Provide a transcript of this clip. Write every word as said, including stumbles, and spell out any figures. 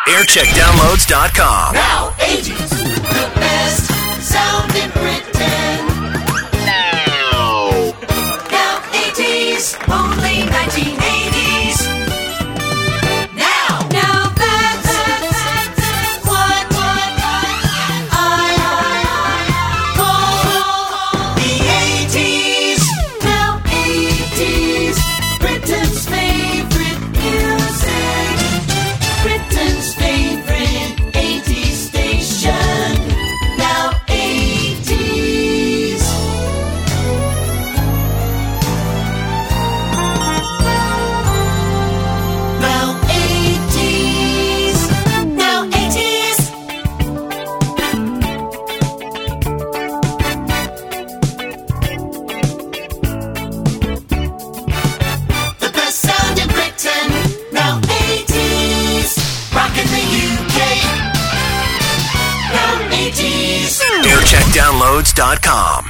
aircheck downloads dot com. Now, eighties, the best sound in Britain. Now. Now, eighties, only nineteen eighties. Now, now that's, that's what, what I call the eighties. Now, eighties, Britain's favorite music. Britain's favorite eighties station. Now eighties. Now eighties. Now eighties. The best sound in Britain. Now eighties. Rockin' the U K. Now eighties. aircheck downloads dot com.